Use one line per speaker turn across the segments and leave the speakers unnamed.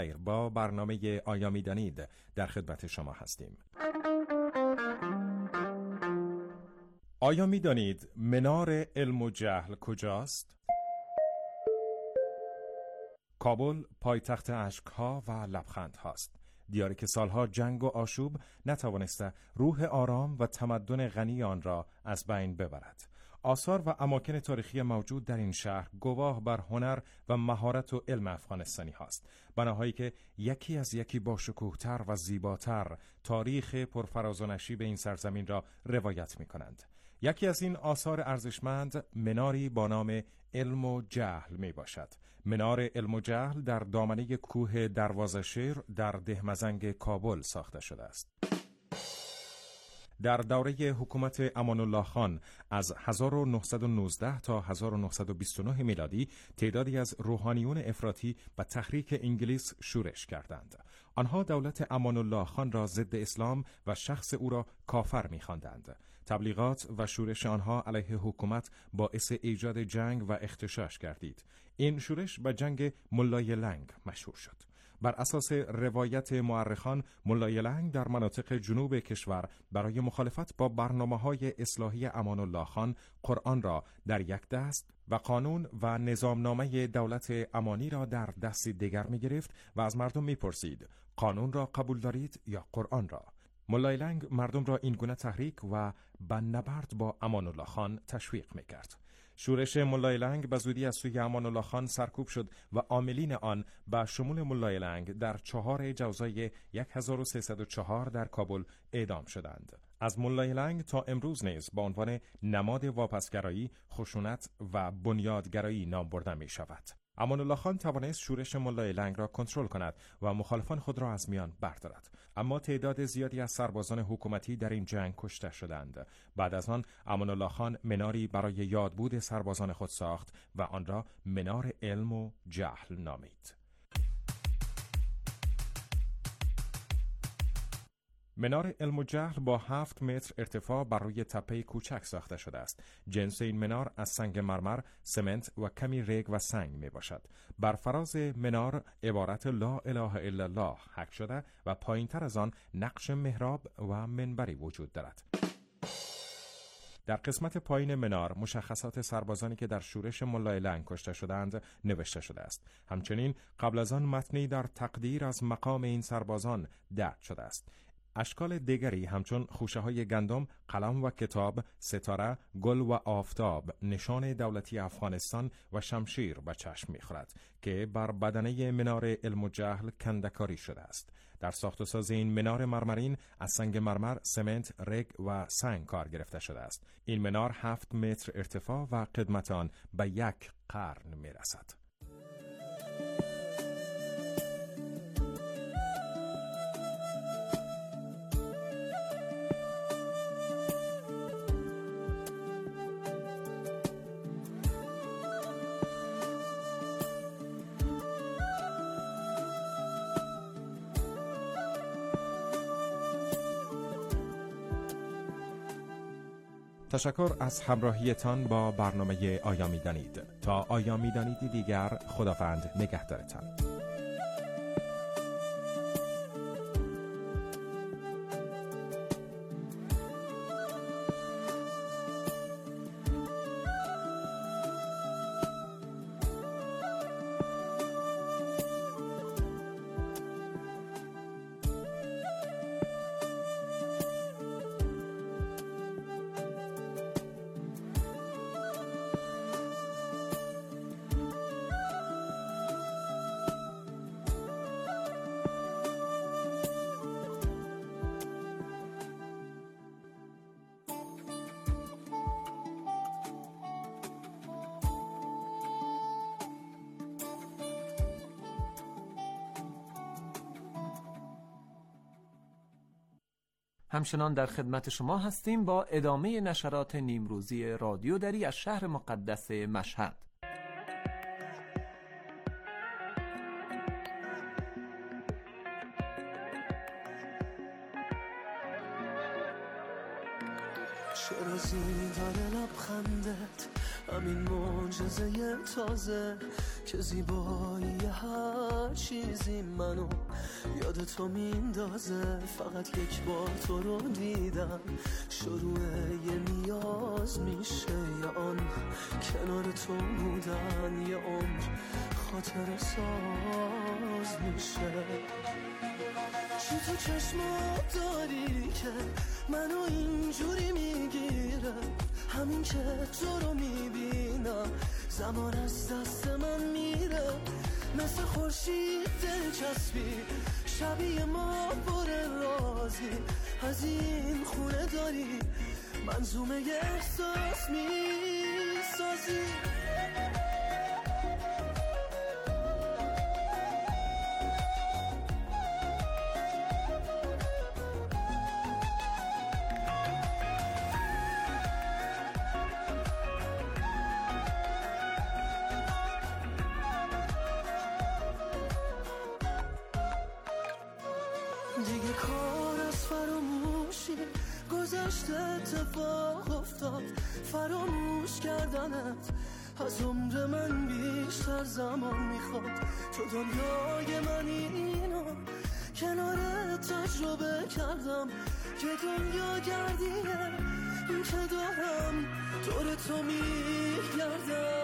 با برنامه آیا می‌دانید در خدمت شما هستیم. آیا می‌دانید منار علم و جهل کجاست؟ کابل پایتخت اشک‌ها و لبخندهاست. دیاری که سالها جنگ و آشوب نتوانسته روح آرام و تمدن غنی آن را از بین ببرد. آثار و اماکن تاریخی موجود در این شهر گواه بر هنر و مهارت و علم افغانستانی هاست. بناهایی که یکی از یکی با شکوه‌تر و زیباتر تاریخ پرفراز و نشیب این سرزمین را روایت می کنند. یکی از این آثار ارزشمند مناری با نام علم و جهل می باشد. منار علم و جهل در دامنه کوه دروازه‌شیر در دهمزنگ کابل ساخته شده است. در دوره حکومت امان الله خان از 1919 تا 1929 میلادی تعدادی از روحانیون افراطی و تحریک انگلیس شورش کردند. آنها دولت امان الله خان را ضد اسلام و شخص او را کافر می‌خواندند. تبلیغات و شورش آنها علیه حکومت باعث ایجاد جنگ و اغتشاش گردید. این شورش به جنگ ملای لنگ مشهور شد. بر اساس روایت مورخان، ملای لنگ در مناطق جنوب کشور برای مخالفت با برنامه‌های اصلاحی امان الله خان قرآن را در یک دست و قانون و نظامنامه دولت امانی را در دست دیگر می‌گرفت و از مردم می‌پرسید قانون را قبول دارید یا قرآن را؟ ملای لنگ مردم را این گونه تحریک و به نبرد با امان الله خان تشویق می‌کرد. شورش ملای لنگ به زودی از سوی امان الله خان سرکوب شد و عاملین آن به شمول ملای لنگ در 4 جوزای 1304 در کابل اعدام شدند. از ملای لنگ تا امروز نیز با عنوان نماد واپسگرایی، خشونت و بنیادگرایی نام برده می شود. امان الله خان توانست شورش ملای لنگ را کنترل کند و مخالفان خود را از میان بردارد، اما تعداد زیادی از سربازان حکومتی در این جنگ کشته شدند. بعد از آن امان الله خان مناری برای یادبود سربازان خود ساخت و آن را منار علم و جهل نامید. منار علم و جهل با 7 متر ارتفاع بر روی تپه کوچک ساخته شده است. جنس این منار از سنگ مرمر، سمنت و کمی ریگ و سنگ می باشد. بر فراز منار عبارت لا اله الا الله حک شده و پایین تر از آن نقش محراب و منبری وجود دارد. در قسمت پایین منار مشخصات سربازانی که در شورش ملای لنگ کشته شدند نوشته شده است. همچنین قبل از آن متنی در تقدیر از مقام این سربازان درج شده است. اشکال دیگری همچون خوشه‌های گندم، قلم و کتاب، ستاره، گل و آفتاب، نشان دولتی افغانستان و شمشیر به چشم می‌خورد که بر بدنه منار علم و جهل کنده‌کاری شده است. در ساخت و ساز این منار مرمرین از سنگ مرمر، سمنت، رگ و سنگ کار گرفته شده است. این منار 7 متر ارتفاع و قدمت آن به 1 قرن می‌رسد. تشکر از همراهیتان با برنامه آیا می‌دانید. تا آیا می‌دانیدی دیگر، خداوند نگهدارتان.
همچنان در خدمت شما هستیم با ادامه نشرات نیمروزی رادیو دری از شهر مقدس مشهد.
چرا زین داره لبخندت، همین معجزه تازه که زیبایی هر هر چیزی منو یاد تو میندازه. فقط یک بار تو رو دیدم شروع یه نیاز میشه، یا آن کنار تو بودن یه عمر خاطر ساز میشه. چی تو چشمات داری که منو اینجوری میگیره؟ همین که تو رو میبینم زمان از دست من میره. مثل خورشید دلچسبی شبیه ما پر رازی. از این خونه داری منظومه احساس میسازی. دیگه کار از فراموشی گذشته، اتفاق افتاد فراموش کردنت از عمر من بیشتر زمان میخواد. تو دنیای من اینو کنار تجربه کردم که دنیا گردیه این که دارم دور تو میگردم.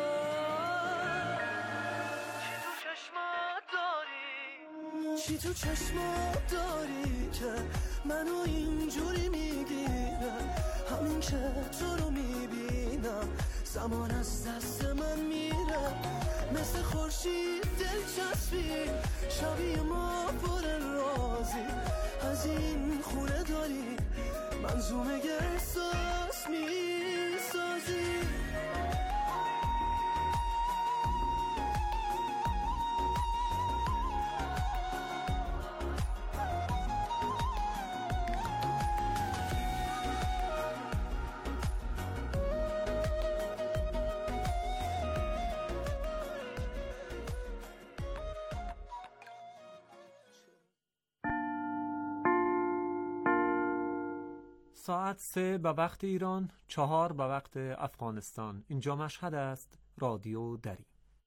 چی تو چشمات داری که منو اینجوری میگیره؟ همین که تو رو میبینم زمان از دست من میره. مثل خورشید دلچسبی شبیه ما پر رازی. از این خونه داری منظومه احساس میسازی.
ساعت 3 به وقت ایران، 4 به وقت افغانستان. اینجا مشهد است، رادیو دری.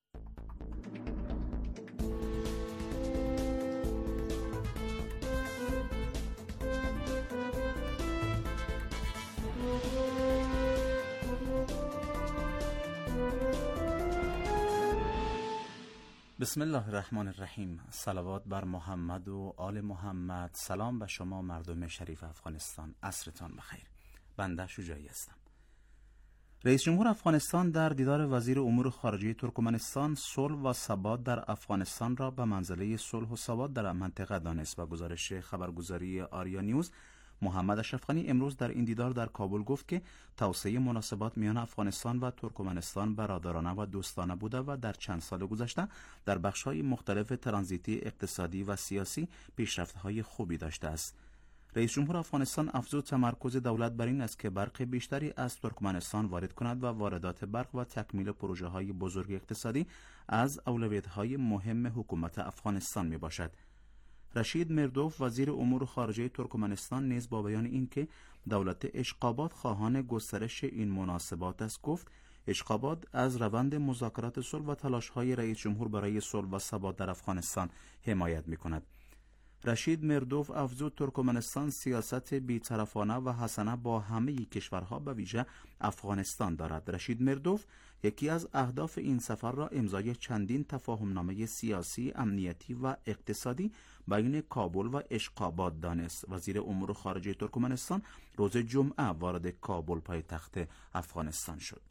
بسم الله الرحمن الرحیم. صلوات بر محمد و آل محمد. سلام به شما مردم شریف افغانستان، عصرتان بخیر. بنده شجاعی هستم. رئیس جمهور افغانستان در دیدار وزیر امور خارجه ترکمنستان صلح و ثبات در افغانستان را به منزله صلح و ثبات در منطقه دانست. و گزارش خبرگزاری آریا نیوز، محمد اشرف غنی امروز در این دیدار در کابل گفت که توسعه مناسبات میان افغانستان و ترکمنستان برادرانه و دوستانه بوده و در چند سال گذشته در بخش‌های مختلف ترانزیتی، اقتصادی و سیاسی پیشرفت‌های خوبی داشته است. رئیس جمهور افغانستان افزود تمرکز دولت بر این است که برق بیشتری از ترکمنستان وارد کند و واردات برق و تکمیل پروژه‌های بزرگ اقتصادی از اولویت‌های مهم حکومت افغانستان میباشد. رشید مردوف وزیر امور خارجه ترکمنستان نیز با بیان اینکه دولت اشقاباد خواهان گسترش این مناسبات است گفت اشقاباد از روند مذاکرات صلح و تلاش‌های رئیس جمهور برای صلح و ثبات در افغانستان حمایت می‌کند. رشید مردوف افزود ترکمنستان سیاست بی‌طرفانه و حسنه با همه کشورها به ویژه افغانستان دارد. رشید مردوف یکی از اهداف این سفر را امضای چندین تفاهمنامه سیاسی، امنیتی و اقتصادی بین کابل و اشقاباد دانست. وزیر امور خارجه ترکمنستان روز جمعه وارد کابل پایتخت افغانستان شد.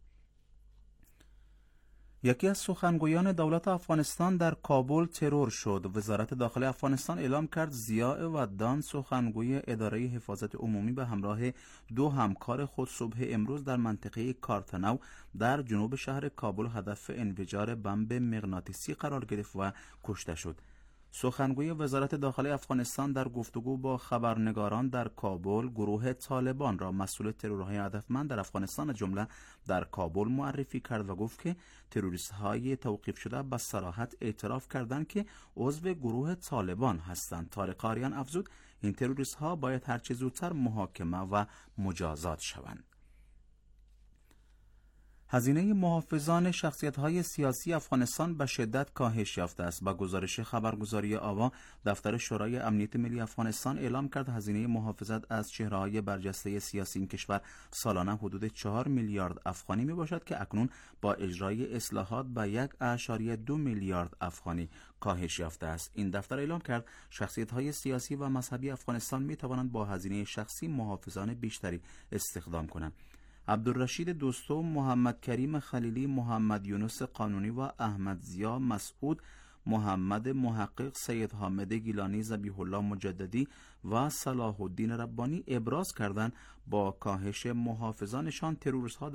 یکی از سخنگویان دولت افغانستان در کابل ترور شد. وزارت داخلی افغانستان اعلام کرد ضیاء ودان سخنگوی اداره حفاظت عمومی به همراه 2 همکار خود صبح امروز در منطقه کارتنو در جنوب شهر کابل هدف انفجار بمب مغناطیسی قرار گرفت و کشته شد. سخنگوی وزارت داخلی افغانستان در گفتگو با خبرنگاران در کابل گروه طالبان را مسئول ترورهای هدفمند در افغانستان جمله در کابل معرفی کرد و گفت که تروریست‌های توقیف شده به صراحت اعتراف کردند که عضو گروه طالبان هستند. طارق آریان افزود این تروریست‌ها باید هرچه زودتر محاکمه و مجازات شوند. هزینه محافظان شخصیت‌های سیاسی افغانستان به شدت کاهش یافته است. با گزارش خبرگزاری آوا، دفتر شورای امنیت ملی افغانستان اعلام کرد هزینه محافظت از چهره‌های برجسته سیاسی این کشور سالانه حدود 4 میلیارد افغانی میباشد که اکنون با اجرای اصلاحات به 1.2 میلیارد افغانی کاهش یافته است. این دفتر اعلام کرد شخصیت‌های سیاسی و مذهبی افغانستان می‌توانند با هزینه شخصی محافظان بیشتری استخدام کنند. عبدالرشید دوستو، محمد کریم خلیلی، محمد یونس قانونی و احمد ضیا مسعود، محمد محقق، سید حامد گیلانی، ذبیح الله مجددی و صلاح الدین ربانی ابراز کردند با کاهش محافظانشان ترورها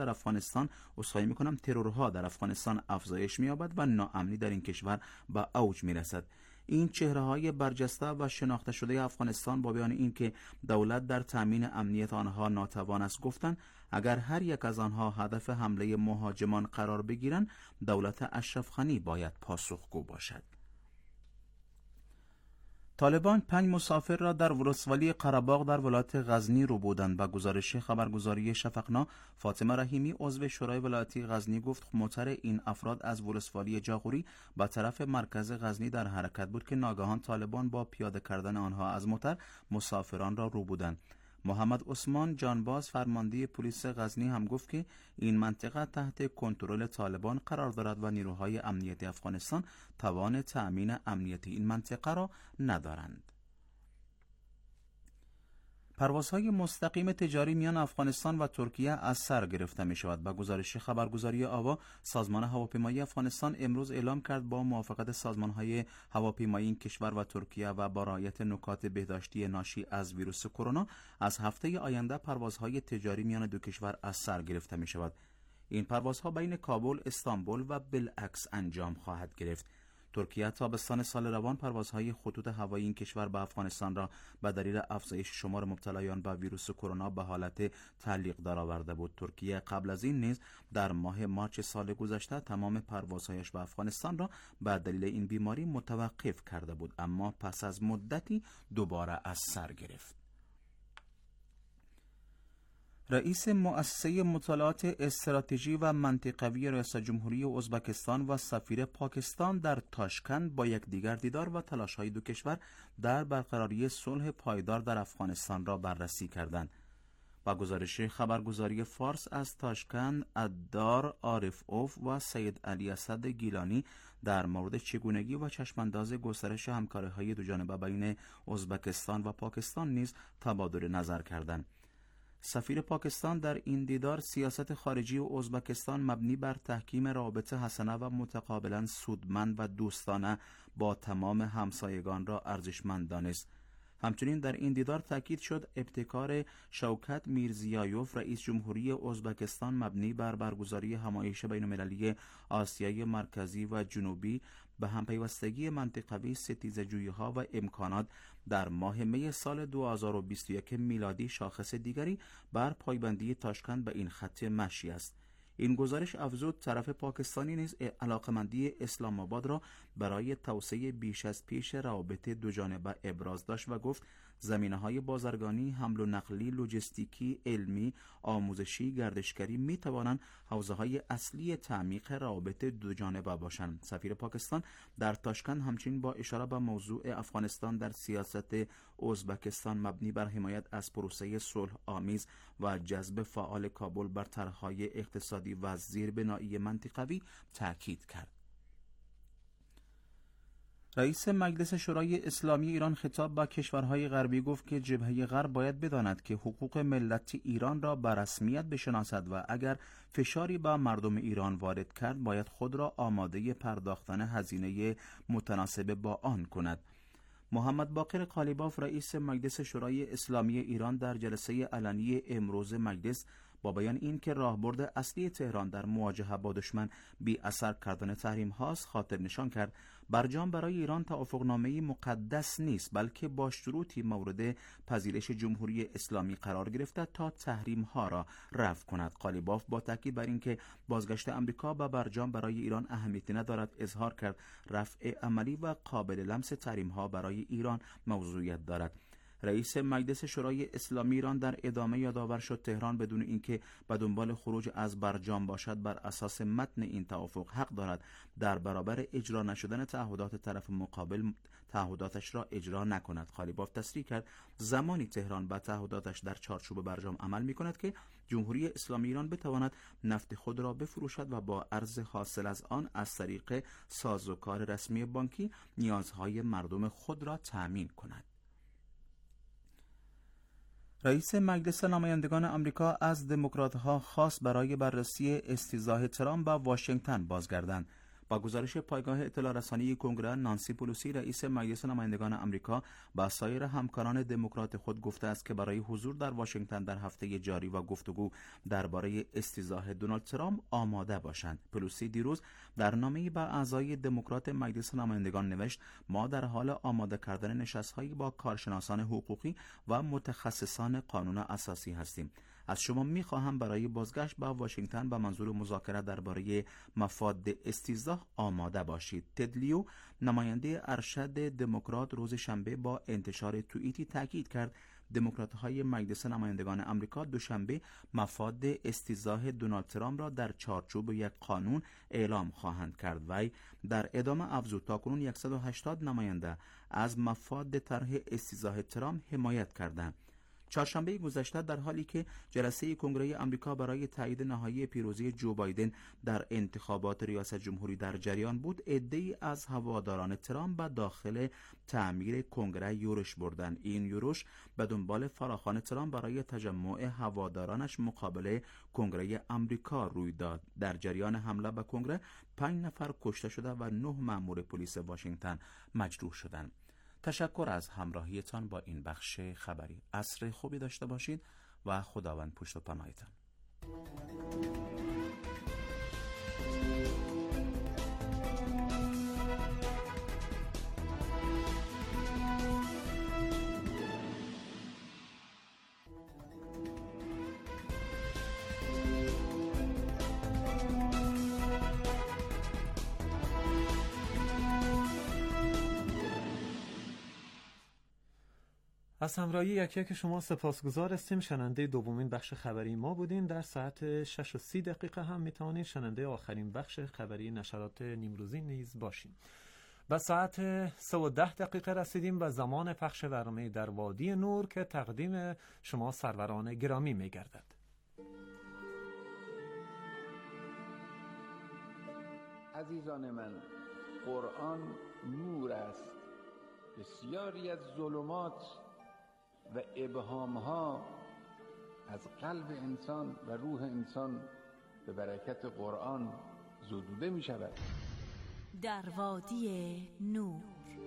در افغانستان افزایش می‌یابد و ناامنی در این کشور به اوج می‌رسد. این چهره‌های برجسته و شناخته شده افغانستان با بیان اینکه دولت در تامین امنیت آنها ناتوان است گفتند اگر هر یک از آنها هدف حمله مهاجمان قرار بگیرند دولت اشرف غنی باید پاسخگو باشد. طالبان 5 مسافر را در ولسوالی قره‌باغ در ولایت غزنی رو بودند. با گزارش خبرگزاری شفقنا، فاطمه رحیمی عضو شورای ولایتی غزنی گفت موتر این افراد از ولسوالی جاغوری به طرف مرکز غزنی در حرکت بود که ناگهان طالبان با پیاده کردن آنها از موتر مسافران را رو بودند. محمد عثمان جانباز فرمانده پلیس غزنی هم گفت که این منطقه تحت کنترل طالبان قرار دارد و نیروهای امنیتی افغانستان توان تأمین امنیتی این منطقه را ندارند. پروازهای مستقیم تجاری میان افغانستان و ترکیه از سر گرفته می شود. با گزارش خبرگزاری آوا، سازمان هواپیمایی افغانستان امروز اعلام کرد با موافقت سازمانهای هواپیمایی این کشور و ترکیه و با رعایت نکات بهداشتی ناشی از ویروس کرونا از هفته آینده پروازهای تجاری میان دو کشور از سر گرفته می شود. این پروازها بین کابل، استانبول و بالعکس انجام خواهد گرفت. ترکیه تابستان سال روان پروازهای خطوط هوایی این کشور به افغانستان را به دلیل افزایش شمار مبتلایان به ویروس کرونا به حالت تعلیق درآورده بود. ترکیه قبل از این نیز در ماه مارچ سال گذشته تمام پروازهایش به افغانستان را به دلیل این بیماری متوقف کرده بود، اما پس از مدتی دوباره از سر گرفت. رئیس مؤسسه مطالعات استراتژی و منطقوی ریاست جمهوری ازبکستان و سفیر پاکستان در تاشکند با یکدیگر دیدار و تلاش‌های دو کشور در برقراری صلح پایدار در افغانستان را بررسی کردند. با گزارش خبرگزاری فارس از تاشکند، ادار عارف اوف و سید علی اسد گیلانی در مورد چگونگی و چشمانداز گسترش همکاری‌های دوجانبه بین ازبکستان و پاکستان نیز تبادل نظر کردند. سفیر پاکستان در این دیدار سیاست خارجی ازبکستان مبنی بر تحکیم روابط حسنه و متقابلا سودمند و دوستانه با تمام همسایگان را ارزشمند دانست. همچنین در این دیدار تاکید شد ابتکار شوکت میرزیایوف رئیس جمهوری ازبکستان مبنی بر برگزاری همایش بین‌المللی آسیای مرکزی و جنوبی به همپیوستگی منطقوی ستیزه‌جویی‌ها و امکانات در ماه می سال 2021 میلادی شاخص دیگری بر پایبندی تاشکند به این خط مشی است. این گزارش افزود طرف پاکستانی نیز علاقمندی اسلام آباد را برای توسعه بیش از پیش روابط دوجانبه ابراز داشت و گفت زمینه‌های بازرگانی، حمل و نقلی، لوجستیکی، علمی، آموزشی، گردشگری می توانند حوزه‌های اصلی تعمیق روابط دوجانبه باشند. سفیر پاکستان در تاشکند همچنین با اشاره به موضوع افغانستان در سیاست ازبکستان مبنی بر حمایت از پروسه صلح آمیز و جذب فعال کابل بر طرح‌های اقتصادی و زیربنایی منطقوی تاکید کرد. رئیس مجلس شورای اسلامی ایران خطاب به کشورهای غربی گفت که جبهه غرب باید بداند که حقوق ملت ایران را به رسمیت بشناسد و اگر فشاری به مردم ایران وارد کرد باید خود را آماده پرداختن هزینه متناسب با آن کند. محمد باقر قالیباف رئیس مجلس شورای اسلامی ایران در جلسه علنی امروز مجلس با بیان این که راهبرد اصلی تهران در مواجهه با دشمن بی اثر کردن تحریم هاست خاطر نشان کرد برجام برای ایران توافقنامه‌ای مقدس نیست بلکه با شروطی مورد پذیرش جمهوری اسلامی قرار گرفته تا تحریم ها را رفع کند. قالیباف با تاکید بر اینکه بازگشت آمریکا به برجام برای ایران اهمیتی ندارد اظهار کرد رفع عملی و قابل لمس تحریم ها برای ایران موضوعیت دارد. رئیس مجلس شورای اسلامی ایران در ادامه یادآور شد تهران بدون اینکه به دنبال خروج از برجام باشد بر اساس متن این توافق حق دارد در برابر اجرا نشدن تعهدات طرف مقابل تعهداتش را اجرا نکند. قالیباف تصریح کرد زمانی تهران به تعهداتش در چارچوب برجام عمل می‌کند که جمهوری اسلامی ایران بتواند نفت خود را بفروشد و با ارز حاصل از آن از طریق سازوکار رسمی بانکی نیازهای مردم خود را تأمین کند. رئیس مجلس نمایندگان آمریکا از دموکرات‌ها خواست برای بررسی استیضاح ترامپ به واشنگتن بازگردند. با گزارش پایگاه اطلاع رسانی کنگره، نانسی پلوسی رئیس مجلس نمایندگان آمریکا با سایر همکاران دموکرات خود گفته است که برای حضور در واشنگتن در هفته جاری و گفتگو درباره استیضاح دونالد ترامپ آماده باشند. پلوسی دیروز در نامه‌ای به اعضای دموکرات مجلس نمایندگان نوشت: ما در حال آماده کردن نشست‌هایی با کارشناسان حقوقی و متخصصان قانون اساسی هستیم. از شما می‌خواهم برای بازگشت به واشنگتن به منظور مذاکره درباره مفاد استیضاح آماده باشید. تد لیو، نماینده ارشد دموکرات، روز شنبه با انتشار توییتی تاکید کرد دموکرات‌های مجلس نمایندگان آمریکا دوشنبه مفاد استیضاح دونالد ترامپ را در چارچوب یک قانون اعلام خواهند کرد. وی در ادامه افزود تاکنون 180 نماینده از مفاد طرح استیضاح ترامپ حمایت کردند. چهارشنبه گذشته در حالی که جلسه کنگره آمریکا برای تایید نهایی پیروزی جو بایدن در انتخابات ریاست جمهوری در جریان بود، عده‌ای از هواداران ترامپ به داخل تعمیر کنگره یورش بردند. این یورش به دنبال فراخوان ترامپ برای تجمع هوادارانش مقابل کنگره آمریکا روی داد. در جریان حمله به کنگره 5 نفر کشته شده و 9 مأمور پلیس واشنگتن مجروح شدند. تشکر از همراهیتان با این بخش خبری. عصر خوبی داشته باشید و خداوند پشت و پناهتان.
از همراهی یک شما سپاسگزار هستیم. شنونده دومین بخش خبری ما بودین. در ساعت 6:30 هم میتوانید شنونده آخرین بخش خبری نشرات نیمروزی نیز باشیم. به ساعت 3:10 رسیدیم و زمان پخش برنامه در وادی نور که تقدیم شما سروران گرامی میگردد.
عزیزان من، قرآن نور است. بسیاری از ظلمات و ابهامها از قلب انسان و روح انسان به برکت قرآن زدوده می شود.
در وادی نور.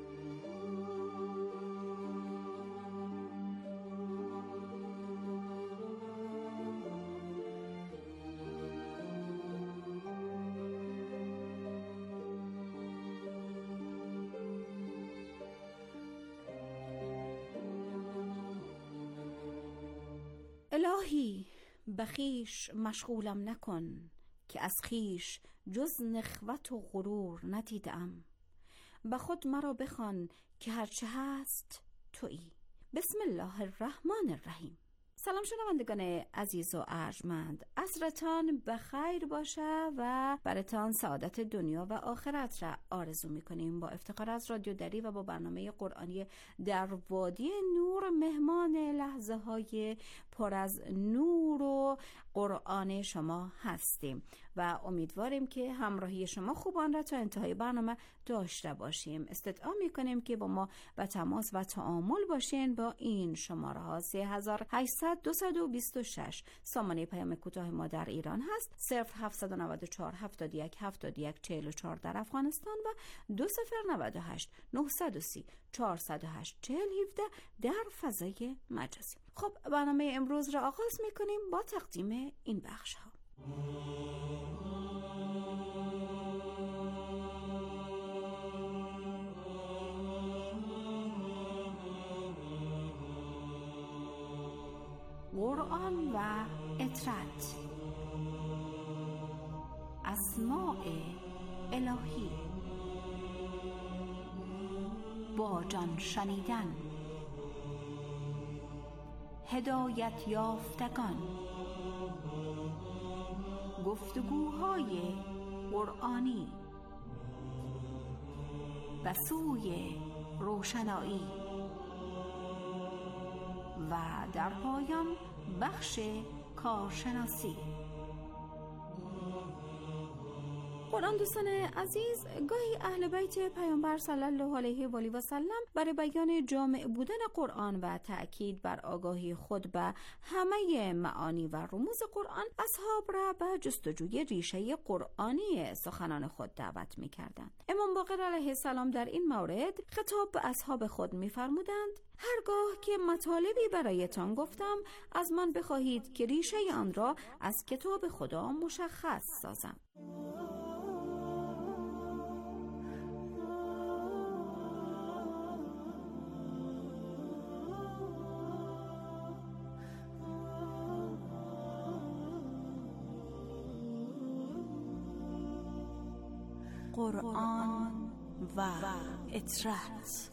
الهی بخیش مشغولم نکن که از خیش جز نخوت و غرور ندیدم. به خود مرا بخوان که هرچه هست تویی. بسم الله الرحمن الرحیم. سلام شنوندگان عزیز و ارجمند، عصرتان بخیر باشه و براتان سعادت دنیا و آخرت را آرزو میکنیم. با افتخار از رادیو دری و با برنامه قرآنی در وادی نور مهمان لحظه های پر از نور و قرآن شما هستیم و امیدواریم که همراهی شما خوبان را تا انتهای برنامه داشته باشیم. استدعا میکنیم که با ما به تماس و تعامل باشین با این شماره ها 3800-226 سامانه پیام کوتاه ما در ایران هست، 0794 71 71 44 در افغانستان و 2098 930 408 4017 در فضای مجازی. خب برنامه امروز را آغاز میکنیم با تقدیم این بخش ها. قرآن و اطرت، اسماء الهی، با جان شنیدن، هدایت یافتگان. گفتگوهای قرآنی به سوی روشنایی و در پایان بخش کارشناسی. قرآن دوستان عزیز، گاهی اهل بیت پیامبر صلی الله علیه و آله و سلم برای بیان جامع بودن قرآن و تأکید بر آگاهی خود به همه معانی و رموز قرآن، اصحاب را به جستجوی ریشه قرآنی سخنان خود دعوت می‌کردند. امام باقر علیه السلام در این مورد خطاب به اصحاب خود می‌فرمودند: هرگاه که مطالبی برایتان گفتم، از من بخواهید که ریشه آن را از کتاب خدا مشخص سازم. قرآن و اطرت.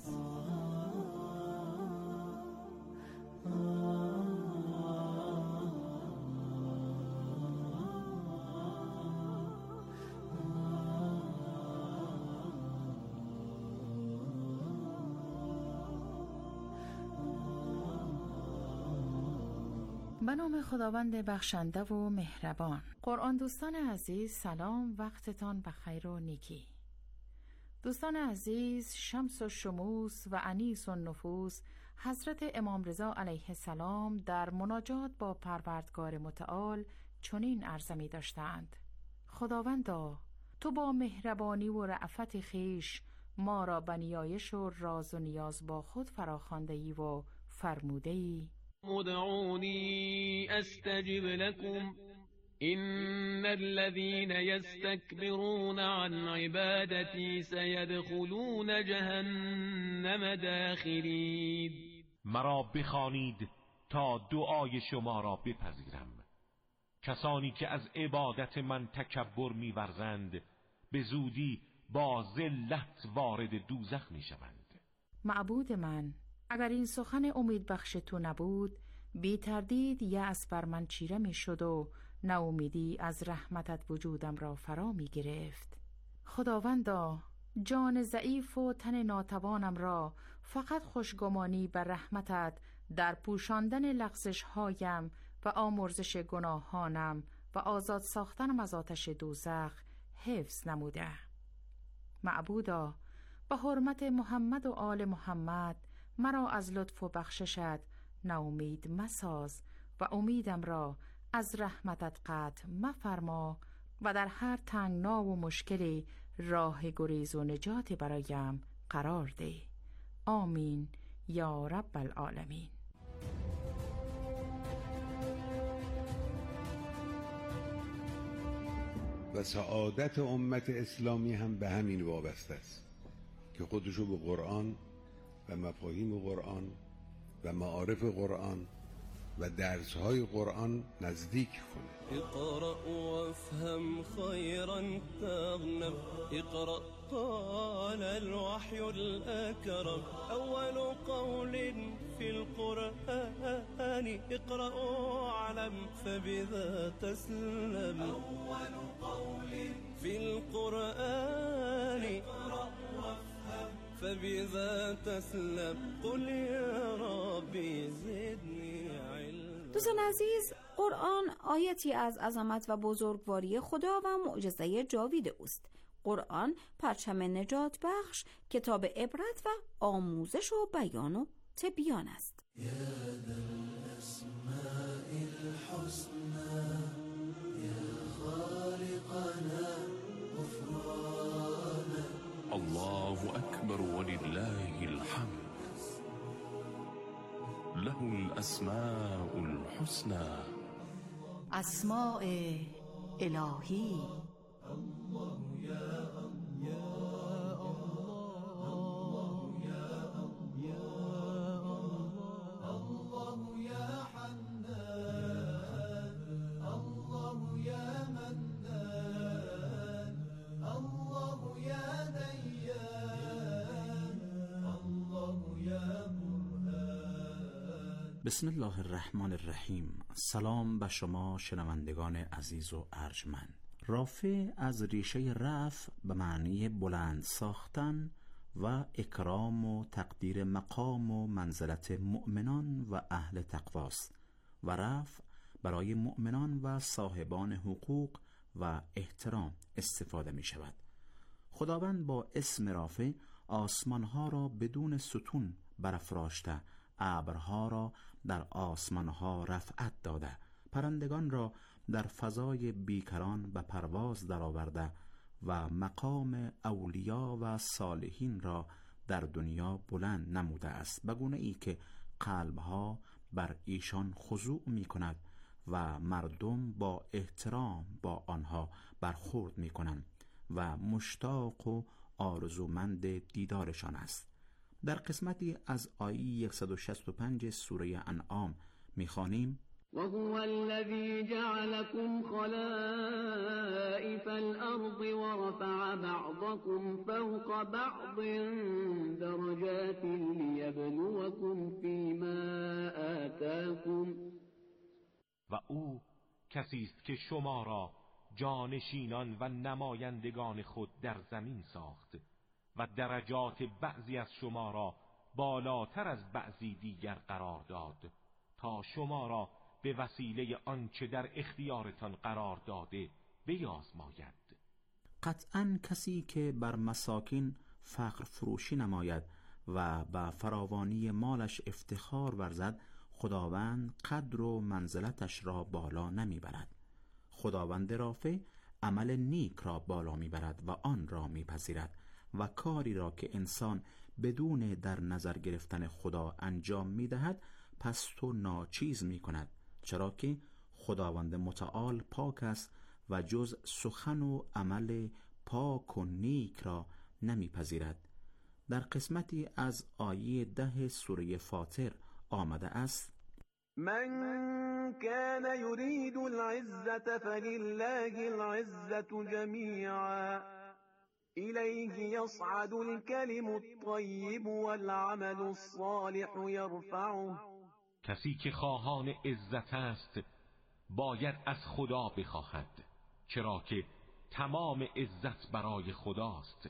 به نام خداوند بخشنده و مهربان. قرآن دوستان عزیز، سلام، وقتتان بخیر و نیکی. دوستان عزیز، شمس و شموس و انیس و نفوس حضرت امام رضا علیه السلام در مناجات با پروردگار متعال چنین عرض داشتند: خداوندا، تو با مهربانی و رأفت خویش ما را به نیایش و راز و نیاز با خود فراخوانده‌ای و فرموده‌ای:
ادعوني استجب لكم ان الذين يستكبرون عن عبادتي سيدخلون جهنم داخرين.
مرا بخوانید تا دعای شما را بپذیرم. کسانی که از عبادت من تکبر می‌ورزند به زودی با ذلت وارد دوزخ می‌شوند.
معبود من، اگر این سخن امید بخش تو نبود، بی تردید یأس بر من چیره می شد و ناامیدی از رحمتت وجودم را فرا می گرفت. خداوندا، جان ضعیف و تن ناتوانم را فقط خوشگمانی بر رحمتت در پوشاندن لغزش هایم و آمرزش گناهانم و آزاد ساختنم از آتش دوزخ حفظ نموده. معبودا، به حرمت محمد و آل محمد مرا از لطف و بخششت ناامید مساز و امیدم را از رحمتت قطع مفرما و در هر تنگنا و مشکلی راه گریز و نجات برایم قرار ده. آمین یا رب العالمین.
و سعادت امت اسلامی هم به همین وابسته است که خودشو به قرآن و مفاهیم قرآن و معارف قرآن و درسهای قرآن نزدیک کنه.
اقرأ وافهم خيرا تغنم. اقرأ طال الوحي الأكرم. أول قول في القرآن اقرأ واعلم فبذا تسلم. أول قول في القرآن اقرأ وافهم فبذا تسلم. قل يا ربي زدني علما.
دوستان عزیز، قرآن آیتی از عظمت و بزرگواری خدا و معجزه جاوید اوست. قرآن پرچم نجات بخش، کتاب عبرت و آموزش و بیان و تبیان است.
یا ذا الاسماء الحسنى یا خالقنا غفرانا.
الله اکبر ولله الحمد. له الاسماء الحسنى.
اسماء الهی.
الله یا الله یا الله یا حنان. الله یا منان. الله یا دیان. الله یا برهان.
بسم الله الرحمن الرحیم. سلام به شما شنوندگان عزیز و ارجمند. رافع از ریشه رفع به معنی بلند ساختن و اکرام و تقدیر مقام و منزلت مؤمنان و اهل تقواست و رفع برای مؤمنان و صاحبان حقوق و احترام استفاده می شود. خداوند با اسم رافع آسمانها را بدون ستون برافراشته، ابرها را در آسمانها رفعت داده، پرندگان را در فضای بیکران به پرواز درآورده و مقام اولیا و صالحین را در دنیا بلند نموده است، به گونه ای که قلبها بر ایشان خضوع می کند و مردم با احترام با آنها برخورد می کنند و مشتاق و آرزومند دیدارشان است. در قسمتی از آیه 165 سوره انعام می‌خوانیم:
وهو الذي جعلكم خلائف الأرض ورفع بعضكم فوق بعض درجات ليبلوكم فيما آتاكم.
و او کسی است که شما را جانشینان و نمایندگان خود در زمین ساخت و درجات بعضی از شما را بالاتر از بعضی دیگر قرار داد تا شما را به وسیله آنچه در اختیارتان قرار داده بیازماید.
قطعاً کسی که بر مساکین فقر فروشی نماید و به فراوانی مالش افتخار ورزد، خداوند قدر و منزلتش را بالا نمیبرد. خداوند رافع عمل نیک را بالا میبرد و آن را میپذیرد و کاری را که انسان بدون در نظر گرفتن خدا انجام میدهد پست و ناچیز میکند، چرا که خداوند متعال پاک است و جز سخن و عمل پاک و نیک را نمیپذیرد. در قسمتی از آیه 10 سوره فاطر آمده است:
من كان يريد العزة فلله العزة جميعا إليه يصعد الكلم الطيب والعمل الصالح يرفعه.
کسی که خواهان عزت است باید از خدا بخواهد، چرا که تمام عزت برای خداست.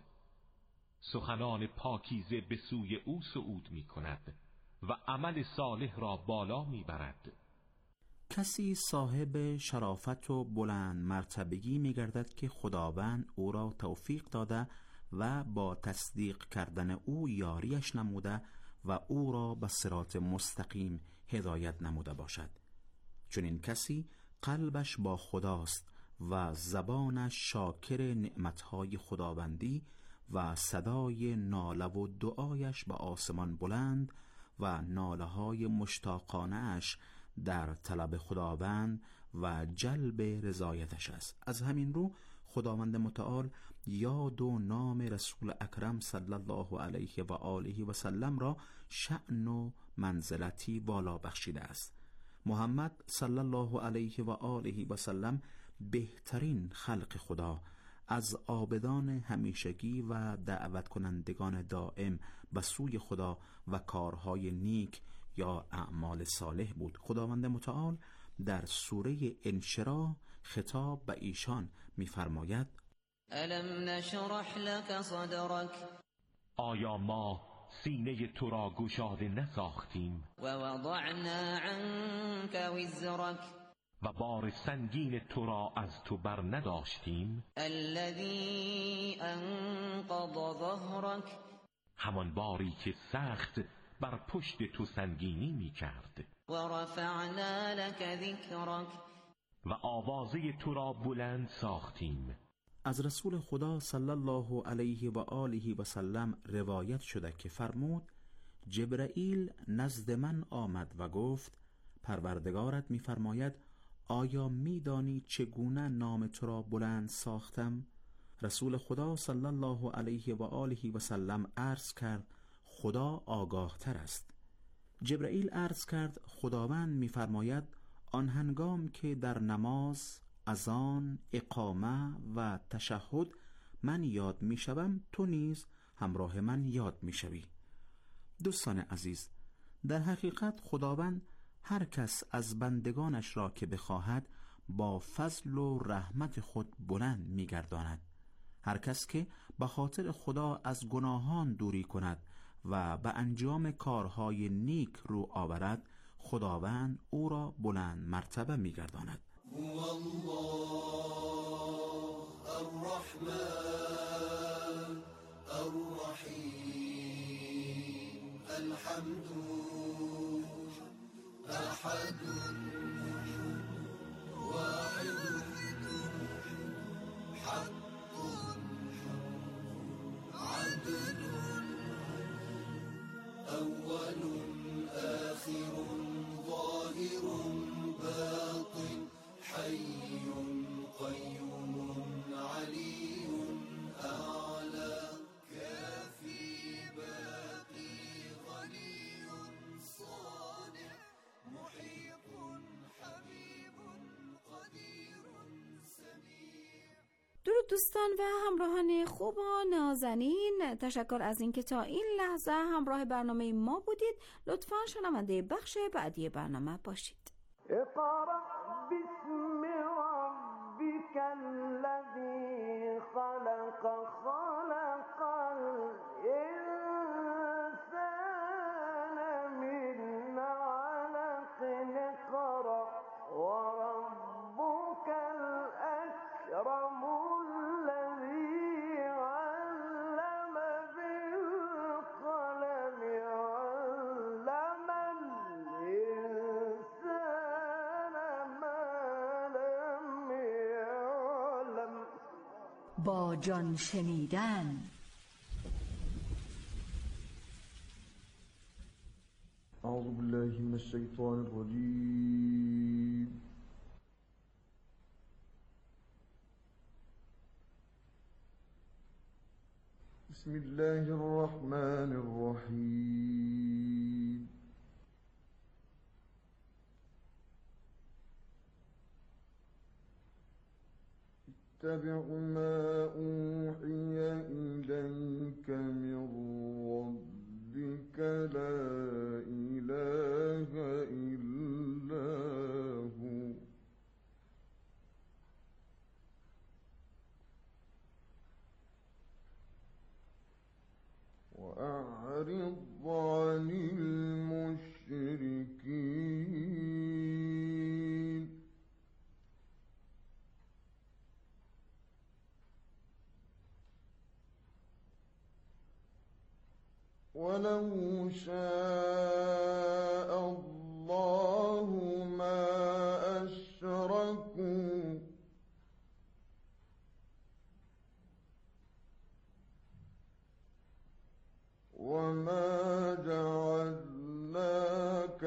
سخنان پاکیزه به سوی او صعود می کند و عمل صالح را بالا می برد.
کسی صاحب شرافت و بلند مرتبگی می گردد که خداوند او را توفیق داده و با تصدیق کردن او یاریش نموده و او را به صراط مستقیم هدایت نموده باشد. چون این کسی قلبش با خداست و زبانش شاکر نعمتهای خداوندی و صدای ناله و دعایش به آسمان بلند و ناله های مشتاقانه اش در طلب خداوند و جلب رضایتش است. از همین رو خداوند متعال یاد و نام رسول اکرم صلی الله علیه و آله و سلم را شأن و منزلتی والا بخشیده است. محمد صلی الله علیه و آله و سلم بهترین خلق خدا، از عابدان همیشگی و دعوت کنندگان دائم به سوی خدا و کارهای نیک یا اعمال صالح بود. خداوند متعال در سوره انشراح خطاب به ایشان می‌فرماید:
الم نشرح لك صدرك.
آیا ما سینه تو را گشاده نساختیم؟
و وضعنا عنك وزرك.
و بار سنگین تو را از تو بر نداشتیم؟
الذي انقض ظهرك.
همان باری که سخت بر پشت تو سنگینی می کرد.
و رفعنا لك ذکرک.
و آوازه تو را بلند ساختیم.
از رسول خدا صلی الله علیه و آله و سلم روایت شده که فرمود: جبرائیل نزد من آمد و گفت: پروردگارت می‌فرماید آیا می‌دانی چگونه نام تو را بلند ساختم؟ رسول خدا صلی الله علیه و آله و سلم عرض کرد: خدا آگاه تر است. جبرائیل عرض کرد: خداوند می‌فرماید آن هنگام که در نماز، اذان، اقامه و تشهد من یاد می‌شوم، تو نیز همراه من یاد می‌شوی. دوستان عزیز، در حقیقت خداوند هر کس از بندگانش را که بخواهد با فضل و رحمت خود بلند می‌گرداند. هر کس که به خاطر خدا از گناهان دوری کند و به انجام کارهای نیک رو آورد، خداوند او را بلند مرتبه می‌گرداند.
هو الله الرحمن الرحیم الحمد احد واحد حق عدل اول آخر ظاهر باطن حي قيوم علي أعلى كافي باقي غني صانع محيط حبيب قدير سميع.
درود دوستان و همراهان خوب و نازنین، تشکر از اینکه تا این لحظه همراه برنامه ما بودید. لطفاً شنونده بخش بعدی برنامه باشید.
اقرأ باسم ربك الذي خلق خلق الإنسان من علق اقرأ وربك الأكرم الذي علم بالقلم علم الإنسان ما لم يعلم.
با جان شنیدن.
اعوذ بالله من الشیطان الرجیم. بسم الله الرحمن الرحیم. اتبع ما اوحی الیک من ربک لا اله الا هو وأعرض عن المشركين. ولو شاء الله ما أشركوا وما جعلناك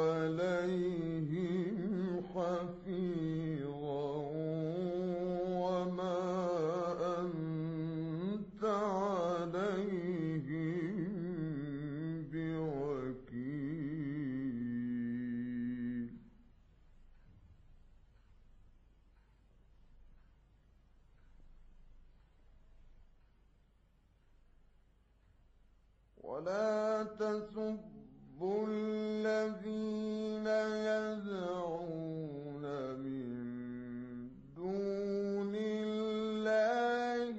عليهم حفيظا وما أنت عليهم بوكيل. ولا تسبوا الذين يدعون من دون الله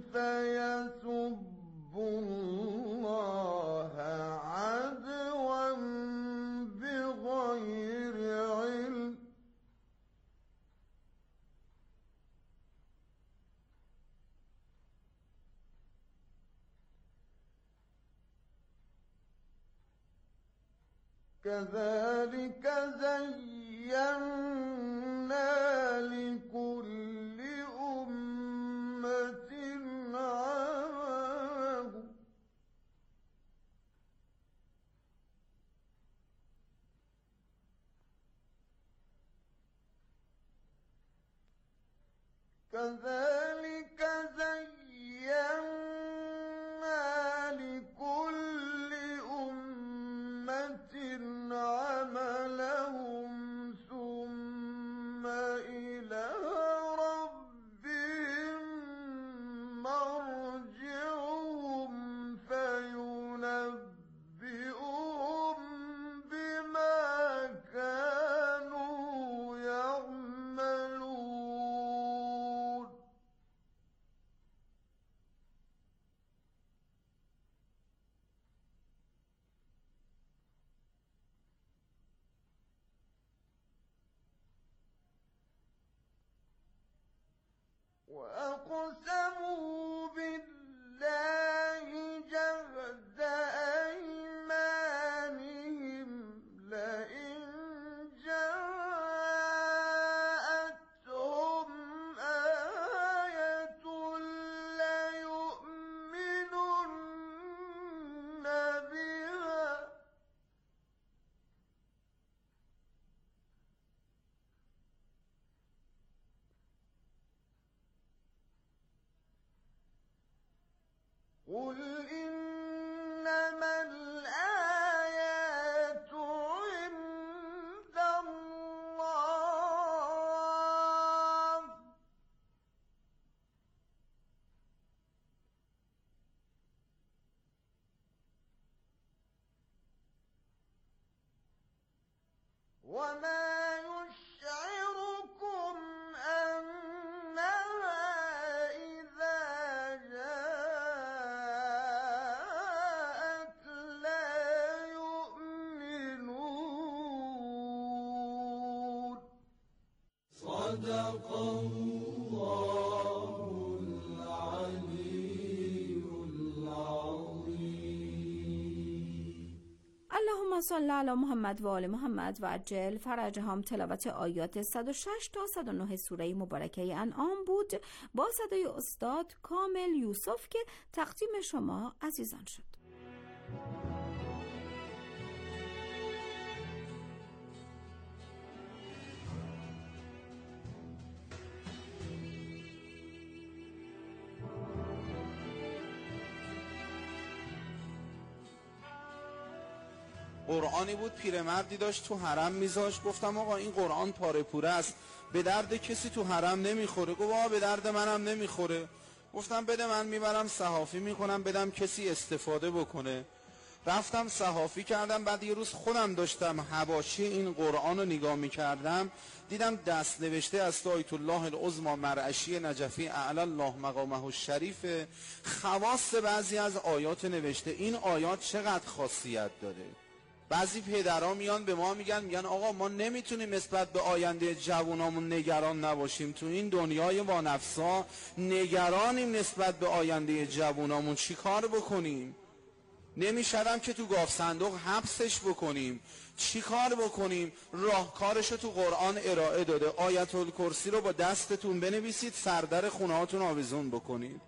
فيسبوا الله عدوا بغير علم. كذلك زينا لكل أمة عملهم كذلك زينا لكل أمة عملهم ثم إلى ربهم مرجعهم فينبئهم بما كانوا قل إنما الآيات عند الله وما يشعركم أنها إذا جاءت لا يؤمنون
صدق الله العلي العظيم.
اللهم صل علی محمد و آل محمد و عجل فرجهم. تلاوت آیات 106 تا 109 سوره مبارکه انعام بود با صدای استاد کامل یوسف که تقدیم شما عزیزان شد.
قرآنی بود پیرمردی داشت تو حرم میذاشت. گفتم آقا این قرآن پاره پوره است، به درد کسی تو حرم نمیخوره. گفت آقا به درد منم نمیخوره. گفتم بده من میبرم صحافی میکنم بدم کسی استفاده بکنه. رفتم صحافی کردم. بعد یه روز خودم داشتم حواشی این قرآن رو نگاه میکردم، دیدم دست نوشته از آیت الله العظمی مرعشی نجفی اعلی الله مقامه الشریف خواص بعضی از آیات نوشته. این آیات چقدر خاصیت داره. بعضی پدرها میان به ما میگن آقا ما نمیتونیم نسبت به آینده جوانامون نگران نباشیم. تو این دنیای وانفسا نگرانیم نسبت به آینده جوانامون، چی کار بکنیم؟ نمیشدم که تو گاف صندوق حبسش بکنیم. چی کار بکنیم؟ راهکارشو تو قرآن ارائه داده. آیت الکرسی رو با دستتون بنویسید، سردر خونه هاتون آویزون بکنید.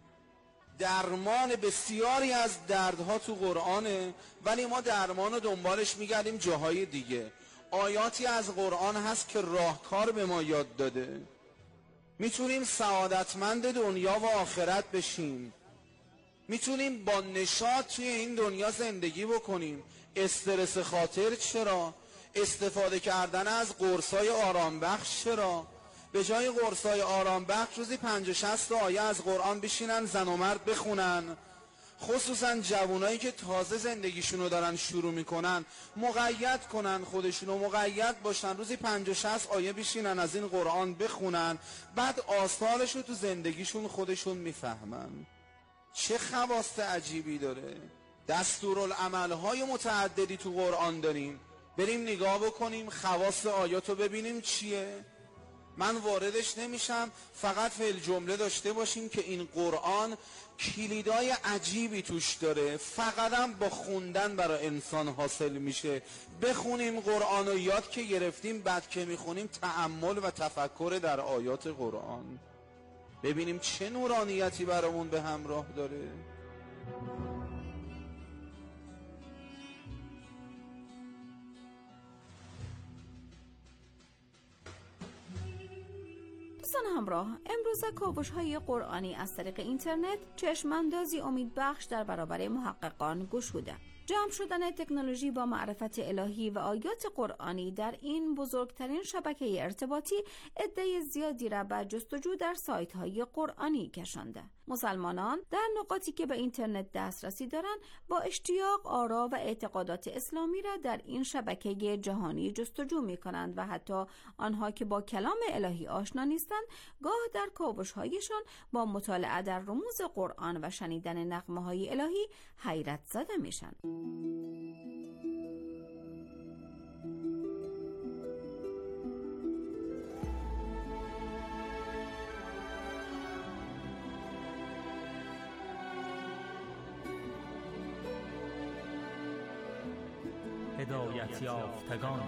درمان بسیاری از دردها تو قرآنه، ولی ما درمان رو دنبالش میگردیم جاهای دیگه. آیاتی از قرآن هست که راهکار به ما یاد داده. میتونیم سعادتمند دنیا و آخرت بشیم. میتونیم با نشاط توی این دنیا زندگی بکنیم. استرس خاطر چرا؟ استفاده کردن از قرصای آرام بخش چرا؟ به جای قرصای آرام بخش روزی 50-60 آیه از قرآن بشینن زن و مرد بخونن. خصوصا جوانایی که تازه زندگیشونو دارن شروع میکنن مقید کنن خودشونو، مقید باشن، روزی 50-60 آیه بشینن از این قرآن بخونن، بعد آثارشو تو زندگیشون خودشون میفهمن. چه خواص عجیبی داره. دستورالعمل‌های متعددی تو قرآن داریم. بریم نگاه بکنیم خواص آیاتو ببینیم چیه. من واردش نمیشم، فقط فی الجمله داشته باشیم که این قرآن کلیدای عجیبی توش داره، فقط هم با خوندن برای انسان حاصل میشه. بخونیم قرآن و یاد که گرفتیم، بعد که میخونیم تأمل و تفکر در آیات قرآن، ببینیم چه نورانیتی برامون به همراه داره.
دوستان همراه، امروزه کاوش‌های قرآنی از طریق اینترنت چشم‌اندازی امیدبخش در برابر محققان گشوده. جمع شدن تکنولوژی با معرفت الهی و آیات قرآنی در این بزرگترین شبکه ارتباطی عده زیادی را به جستجو در سایت‌های قرآنی کشانده. مسلمانان در نقاطی که به اینترنت دسترسی دارند با اشتیاق آرا و اعتقادات اسلامی را در این شبکه جهانی جستجو می‌کنند و حتی آنها که با کلام الهی آشنا نیستند گاه در کاوش‌هایشان با مطالعه در رموز قرآن و شنیدن نغمه‌های الهی حیرت زده میشن.
هدایت یافتگان.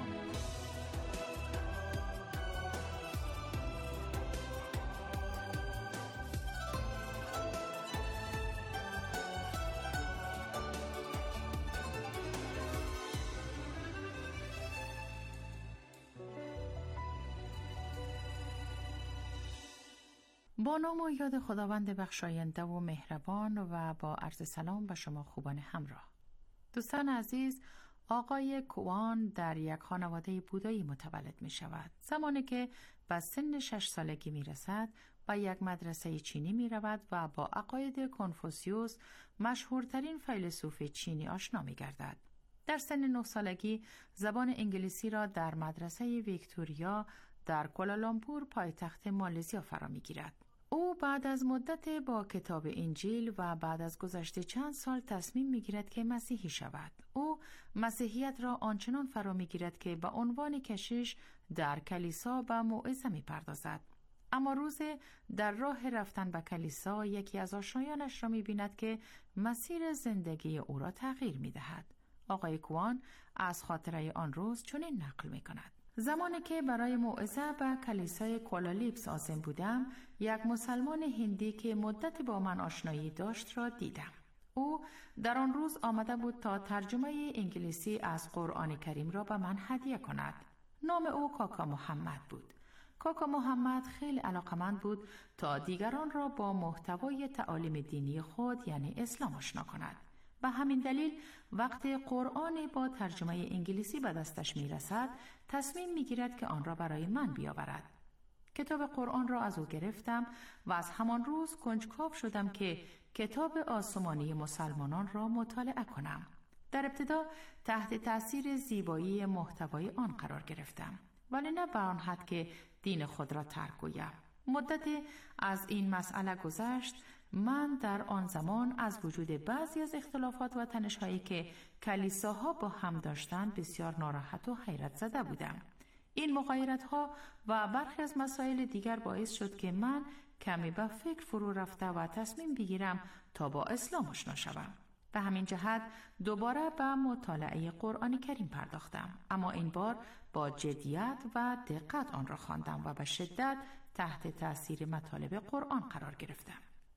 با نام و یاد خداوند بخشاینده و مهربان و با عرض سلام به شما خوبان همراه. دوستان عزیز، آقای کوان در یک خانواده بودایی متولد می شود. زمانی که به سن 6 سالگی می رسد به یک مدرسه چینی می رود و با عقاید کنفوسیوس مشهورترین فیلسوف چینی آشنا می گردد. در سن 9 سالگی زبان انگلیسی را در مدرسه ویکتوریا در کوالالامپور پایتخت مالزیا فرا می گیرد. او بعد از مدت با کتاب انجیل و بعد از گذشت چند سال تصمیم می‌گیرد که مسیحی شود. او مسیحیت را آنچنان فرا می‌گیرد که به عنوان کشیش در کلیسا به موعظه می‌پردازد. اما روز در راه رفتن به کلیسا یکی از آشنایانش را می‌بیند که مسیر زندگی او را تغییر می‌دهد. آقای کوان از خاطره آن روز چنین نقل می‌کند: زمانی که برای موعظه به کلیسای کولالیپس عازم بودم، یک مسلمان هندی که مدت با من آشنایی داشت را دیدم. او در آن روز آمده بود تا ترجمه انگلیسی از قرآن کریم را به من هدیه کند. نام او کاکا محمد بود. کاکا محمد خیلی علاقمند بود تا دیگران را با محتوای تعالیم دینی خود یعنی اسلام آشنا کند. به همین دلیل وقتی قرآن با ترجمه انگلیسی به دستش می رسد تصمیم می گیرد که آن را برای من بیاورد. کتاب قرآن را از او گرفتم و از همان روز کنجکاو شدم که کتاب آسمانی مسلمانان را مطالعه کنم. در ابتدا تحت تأثیر زیبایی محتوای آن قرار گرفتم، ولی نه به آن حد که دین خود را ترک گویم. مدتی از این مسئله گذشت. من در آن زمان از وجود بعضی از اختلافات و تنش‌هایی که کلیساها با هم داشتند بسیار ناراحت و حیرت زده بودم. این مغایرت‌ها و برخی از مسائل دیگر باعث شد که من کمی به فکر فرو رفته و تصمیم بگیرم تا با اسلام آشنا شوم. به همین جهت دوباره به مطالعه قرآن کریم پرداختم، اما این بار با جدیت و دقت آن را خواندم و به شدت تحت تأثیر مطالب قرآن قرار گرفتم.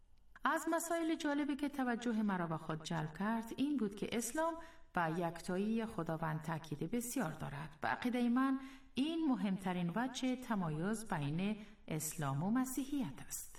از مسائل جالبی که توجه مرا به خود جلب کرد این بود که اسلام به یکتایی خداوند تاکید بسیار دارد. به عقیده من این مهمترین وجه تمایز بین اسلام و مسیحیت است.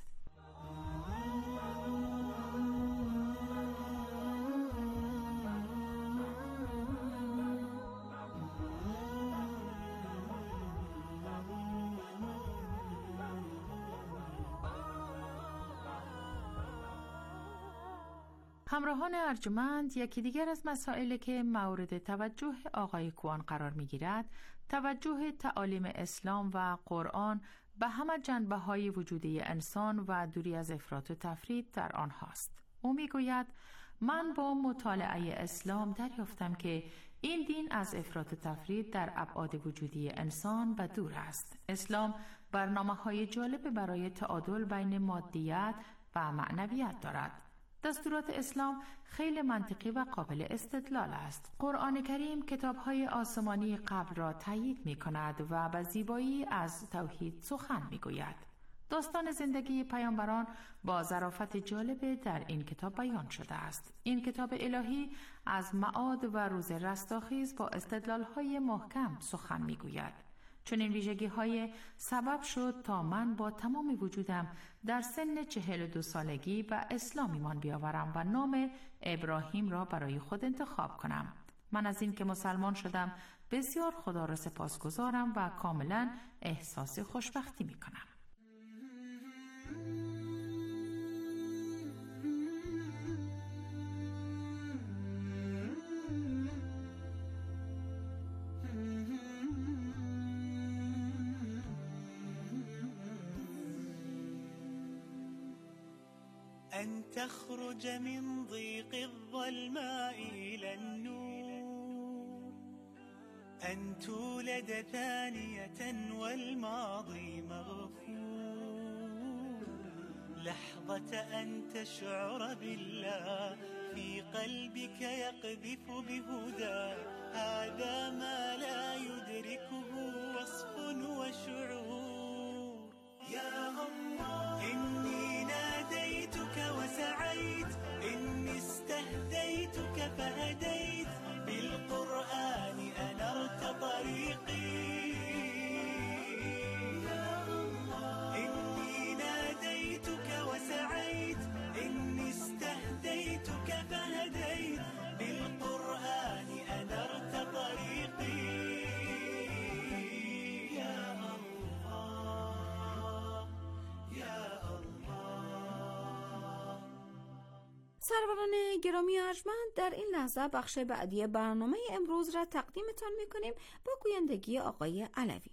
همراهان ارجمند، یکی دیگر از مسائلی که مورد توجه آقای کوان قرار می‌گیرد، توجه تعالیم اسلام و قرآن به همه جنبه‌های وجودی انسان و دوری از افراط و تفرید در آنهاست. او می‌گوید: من با مطالعه اسلام دریافتم که این دین از افراط و تفرید در ابعاد وجودی انسان به دور است. اسلام برنامه‌های جالب برای تعادل بین مادیت و معنویت دارد. دستورات اسلام خیلی منطقی و قابل استدلال است. قرآن کریم کتاب‌های آسمانی قبل را تایید می‌کند و به زیبایی از توحید سخن می‌گوید. داستان زندگی پیامبران با ظرافت جالب در این کتاب بیان شده است. این کتاب الهی از معاد و روز رستاخیز با استدلال‌های محکم سخن می‌گوید. چون این ویژگی‌های سبب شد تا من با تمام وجودم در سن 42 سالگی به اسلام ایمان بیاورم و نام ابراهیم را برای خود انتخاب کنم. من از این که مسلمان شدم بسیار خدا را سپاسگزارم و کاملا احساس خوشبختی می کنم.
أن تخرج من ضيق الظلماء إلى النور، أن تولد ثانية والماضي مغفور، لحظة أن تشعر بالله في قلبك يقذف بهدى، هذا ما لا يدركه وصف وشعور. يا الله إني ناديتك وسعيت، إني استهديتك فهديت، بالقرآن أنرت طريقي. يا الله إني ناديتك
سروران گرامی ارجمند، در این لحظه بخش بعدی برنامه امروز را تقدیمتان می‌کنیم با گویندگی آقای علوی.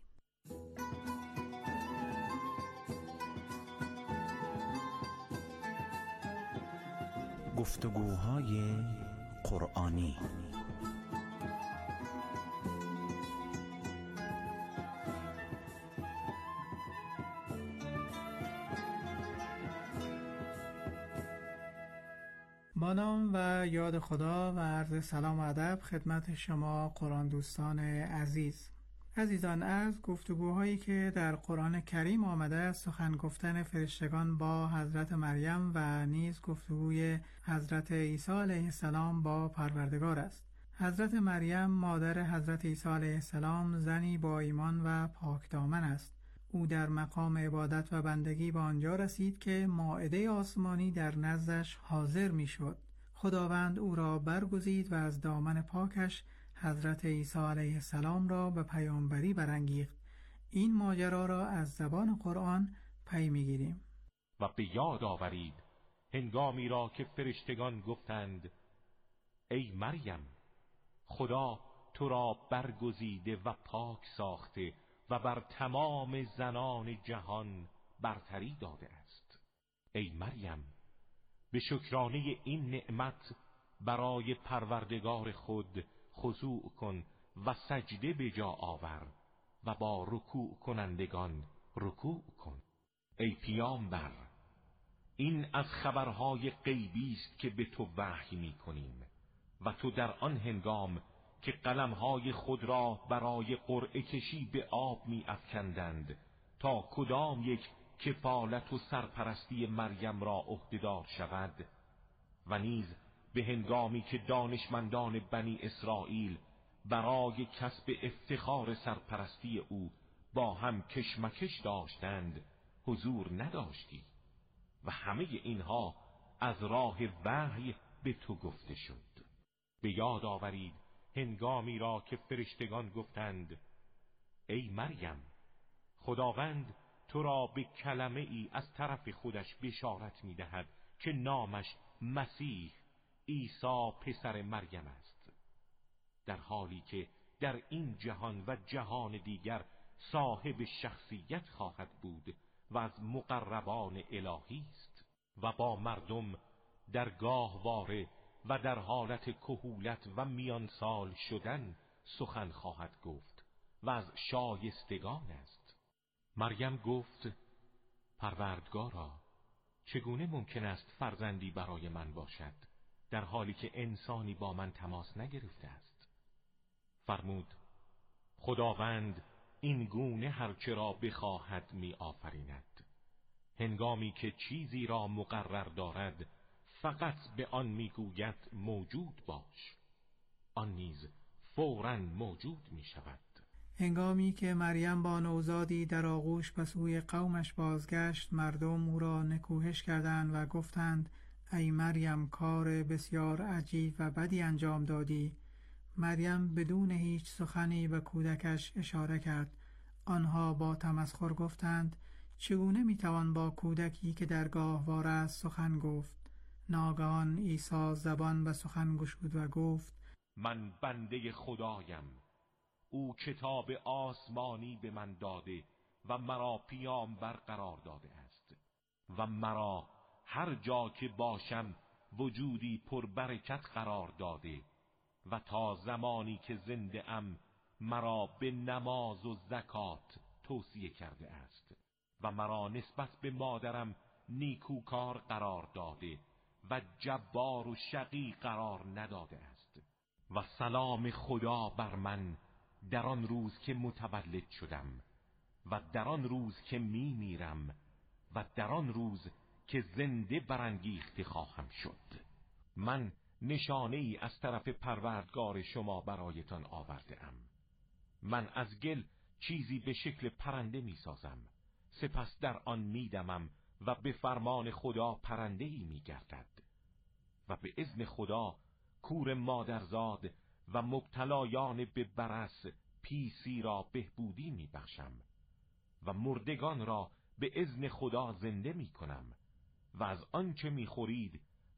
گفتگوهای قرآنی.
با نام و یاد خدا و عرض سلام و ادب خدمت شما قرآن دوستان عزیز. عزیزان، از گفتگوهایی که در قرآن کریم آمده است سخن گفتن فرشتگان با حضرت مریم و نیز گفتگوی حضرت عیسی علیه السلام با پروردگار است. حضرت مریم مادر حضرت عیسی علیه السلام زنی با ایمان و پاکدامن است. او در مقام عبادت و بندگی به آنجا رسید که مائده آسمانی در نزدش حاضر می شد. خداوند او را برگزید و از دامن پاکش حضرت عیسی علیه السلام را به پیامبری برانگیخت. این ماجرا را از زبان قرآن پی می‌گیریم.
و به یاد آورید هنگامی را که فرشتگان گفتند ای مریم، خدا تو را برگزیده و پاک ساخته و بر تمام زنان جهان برتری داده است. ای مریم، به شکرانه این نعمت برای پروردگار خود خضوع کن و سجده به جا آور و با رکوع کنندگان رکوع کن. ای پیامبر، این از خبرهای غیبی است که به تو وحی می کنیم و تو در آن هنگام که قلمهای خود را برای قرعه کشی به آب می افکندند تا کدام یک کفالت و سرپرستی مریم را عهده‌دار شود، و نیز به هنگامی که دانشمندان بنی اسرائیل برای کسب افتخار سرپرستی او با هم کشمکش داشتند حضور نداشتی و همه اینها از راه وحی به تو گفته شد. به یاد آورید هنگامی را که فرشتگان گفتند ای مریم، خداوند تو را به کلمه ای از طرف خودش بشارت می دهد که نامش مسیح عیسی پسر مریم است، در حالی که در این جهان و جهان دیگر صاحب شخصیت خواهد بود و از مقربان الهی است و با مردم در گاهواره و در حالت کهولت و میان سال شدن سخن خواهد گفت و از شایستگان است. مریم گفت پروردگارا، چگونه ممکن است فرزندی برای من باشد در حالی که انسانی با من تماس نگرفته است؟ فرمود خداوند این گونه هرچه را بخواهد می آفریند. هنگامی که چیزی را مقرر دارد فقط به آن می گوید موجود باش، آن نیز فوراً موجود می شود.
هنگامی که مریم با نوزادی در آغوش به سوی قومش بازگشت، مردم او را نکوهش کردند و گفتند ای مریم، کار بسیار عجیب و بدی انجام دادی. مریم بدون هیچ سخنی به کودکش اشاره کرد. آنها با تمسخر گفتند چگونه میتوان با کودکی که در گاهواره است سخن گفت؟ ناگهان عیسی زبان به سخن گشود و گفت
من بنده خدایم، او کتاب آسمانی به من داده و مرا پیامبر قرار داده است و مرا هر جا که باشم وجودی پربرکت قرار داده و تا زمانی که زنده ام مرا به نماز و زکات توصیه کرده است و مرا نسبت به مادرم نیکوکار قرار داده و جبار و شقی قرار نداده است و سلام خدا بر من در آن روز که متولد شدم و در آن روز که میمیرم و در آن روز که زنده برانگیخته خواهم شد. من نشانه ای از طرف پروردگار شما برایتان آورده ام. من از گل چیزی به شکل پرنده می سازم، سپس در آن می دمم و به فرمان خدا پرنده ای می گردد و به اذن خدا کور مادرزاد و مبتلایان به برص پیسی را بهبودی می بخشم و مردگان را به اذن خدا زنده می کنم و از آنچه می خورید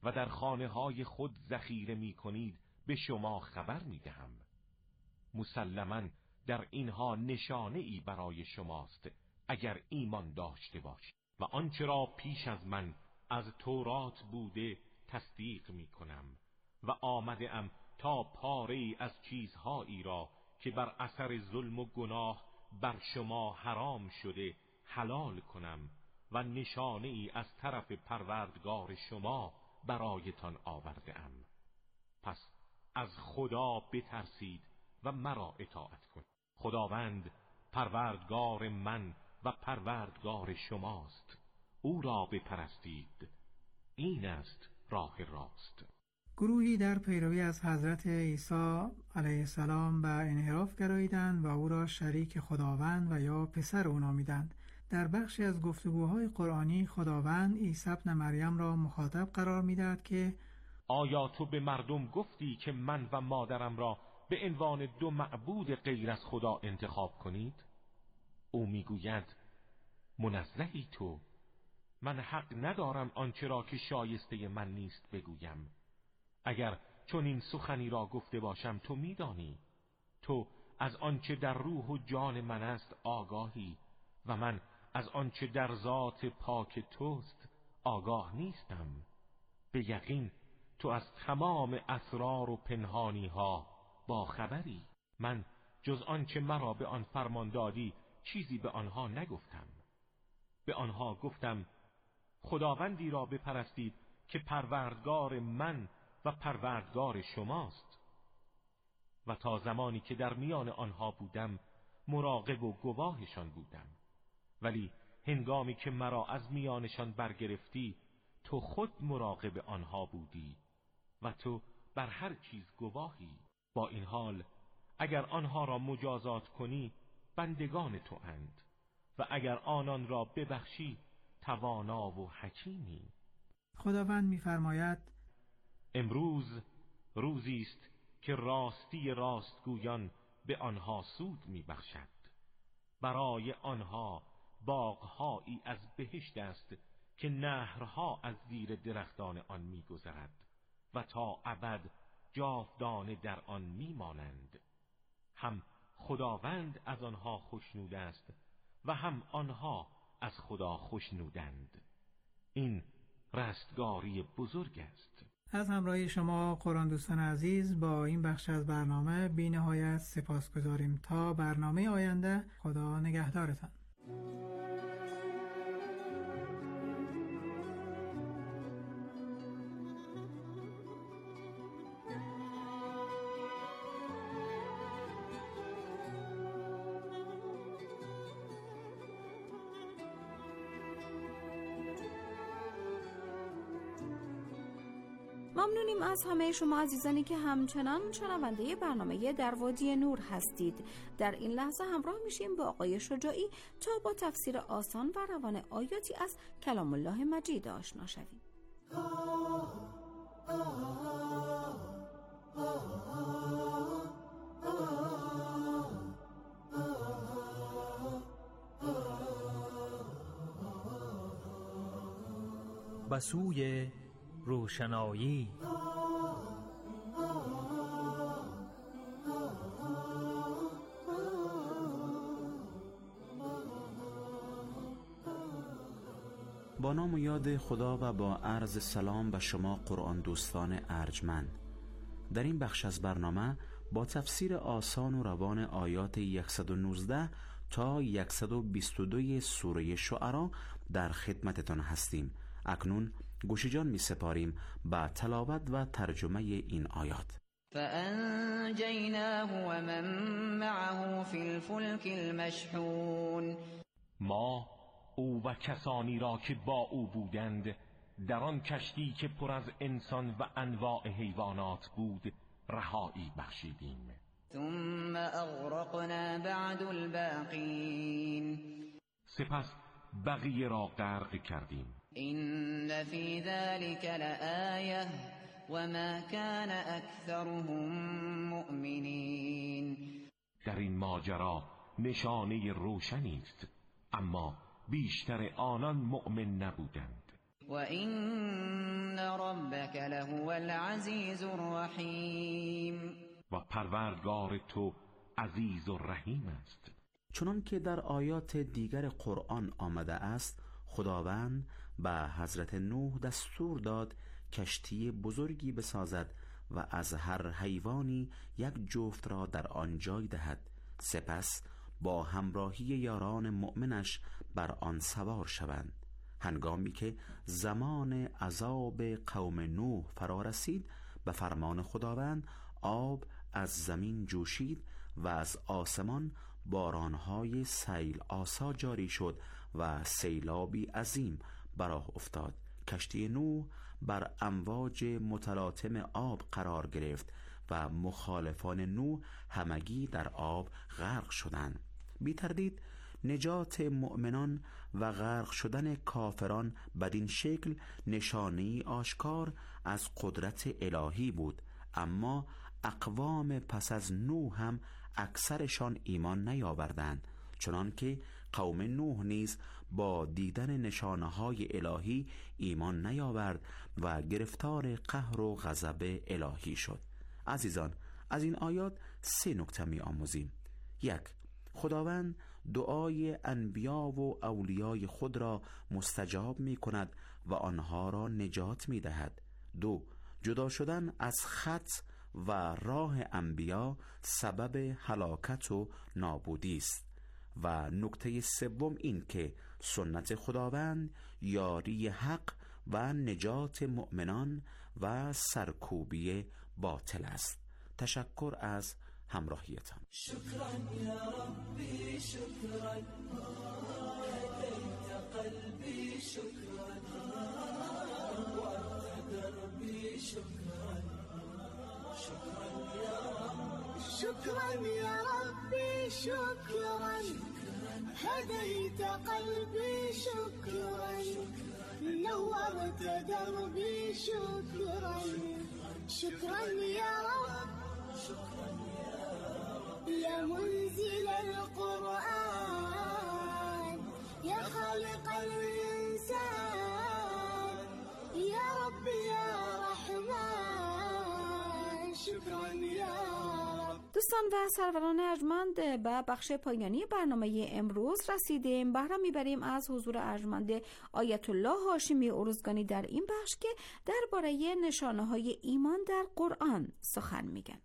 و در خانه های خود ذخیره می کنید به شما خبر می دهم. مسلماً در اینها نشانه ای برای شماست اگر ایمان داشته باشید. و آنچه را پیش از من از تورات بوده تصدیق می کنم و آمده ام تا پاره ای از چیزهایی را که بر اثر ظلم و گناه بر شما حرام شده حلال کنم و نشانه ای از طرف پروردگار شما برایتان آورده ام. پس از خدا بترسید و مرا اطاعت کنید. خداوند پروردگار من و پروردگار شماست، او را بپرستید، این است راه راست.
گروهی در پیروی از حضرت عیسی علیه السلام به انحراف گراییدند و او را شریک خداوند و یا پسر او نامیدند. در بخشی از گفتگوهای قرآنی خداوند عیسی ابن مریم را مخاطب قرار می‌دهد که
آیا تو به مردم گفتی که من و مادرم را به عنوان دو معبود غیر از خدا انتخاب کنید؟ او میگوید منزهی تو، من حق ندارم آنچه را که شایسته من نیست بگویم. اگر چون این سخنی را گفته باشم تو میدانی، تو از آنچه در روح و جان من است آگاهی و من از آنچه در ذات پاک توست آگاه نیستم. به یقین تو از تمام اسرار و پنهانی ها با خبری. من جز آنچه مرا به آن فرمان دادی چیزی به آنها نگفتم. به آنها گفتم خداوندی را بپرستید که پروردگار من و پروردگار شماست. و تا زمانی که در میان آنها بودم مراقب و گواهشان بودم، ولی هنگامی که مرا از میانشان برگرفتی تو خود مراقب آنها بودی و تو بر هر چیز گواهی. با این حال اگر آنها را مجازات کنی بندگان تو اند و اگر آنان را ببخشی توانا و حکیمی.
خداوند می‌فرماید
امروز روزی است که راستی راستگویان به آنها سود می‌بخشد. برای آنها باغ‌هایی از بهشت است که نهرها از زیر درختان آن می‌گذرد و تا ابد جاودانه در آن می‌مانند. هم خداوند از آنها خوشنود است و هم آنها از خدا خوشنودند. این رستگاری بزرگ است.
از همراهی شما قرآن دوستان عزیز با این بخش از برنامه بی نهایت سپاسگزاریم. تا برنامه آینده خدا نگهدارتان.
ممنونیم از همه شما عزیزانی که همچنان شنونده برنامه در وادی نور هستید. در این لحظه همراه میشیم با آقای شجاعی تا با تفسیر آسان و روان آیاتی از کلام الله مجید آشنا شویم.
به سوی روشنایی.
با نام و یاد خدا و با عرض سلام به شما قرآن دوستان ارجمند. در این بخش از برنامه با تفسیر آسان و روان آیات 119 تا 122 سوره شعرا در خدمتتان هستیم. اکنون گوش جان می سپاریم به تلاوت و ترجمه این آیات.
فأنجيناه ومن معه في الفلك المشحون.
ما او و کسانی را که با او بودند در آن کشتی که پر از انسان و انواع حیوانات بود رهایی بخشیدیم.
ثم اغرقنا بعد الباقین.
سپس بقیه را غرق کردیم.
إن في ذلك لآية وما كان أكثرهم مؤمنين.
در این ماجرا نشانه روشنی است اما بیشتر آنان مؤمن نبودند.
وَإِنَّ رَبَّكَ لَهُوَ الْعَزِيزُ الرَّحِيمُ
و پروردگار تو عزیز و رحیم است.
چنان که در آیات دیگر قرآن آمده است، خداوند به حضرت نوح دستور داد کشتی بزرگی بسازد و از هر حیوانی یک جفت را در آن جای دهد، سپس با همراهی یاران مؤمنش بر آن سوار شوند. هنگامی که زمان عذاب قوم نوح فرا رسید، به فرمان خداوند آب از زمین جوشید و از آسمان بارانهای سیل آسا جاری شد و سیلابی عظیم براه افتاد. کشتی نوح بر امواج متلاطم آب قرار گرفت و مخالفان نوح همگی در آب غرق شدند. بی تردید نجات مؤمنان و غرق شدن کافران بدین شکل نشانه‌ای آشکار از قدرت الهی بود، اما اقوام پس از نوح هم اکثرشان ایمان نیاوردند، چنان که قوم نوح نیز با دیدن نشانه‌های الهی ایمان نیاورد و گرفتار قهر و غضب الهی شد. عزیزان، از این آیات 3 نکته می آموزیم. 1. خداوند دعای انبیا و اولیای خود را مستجاب می کند و آنها را نجات می دهد. 2. جدا شدن از خط و راه انبیا سبب هلاکت و نابودی است. و نکته 3 این که سنت خداوند یاری حق و نجات مؤمنان و سرکوبی باطل است. تشکر از همراهیتان.
شكرا يا ربي شكرا هديت قلبي شكرا وأنت دربي شكرا شكرا يا رب
شكرا يا ربي شكرا هديت قلبي شكرا نورت دربي شكرا شكرا يا رب يا منزل القرآن يا خالق الإنسان يا رب يا رحمن شكرا يا رب.
دوستان و سروران ارجمند، به بخش پایانی برنامه امروز رسیدیم. بهره میبریم از حضور ارجمند آیت الله هاشمی ارزگانی در این بخش که درباره نشانه‌های ایمان در قرآن سخن میگن.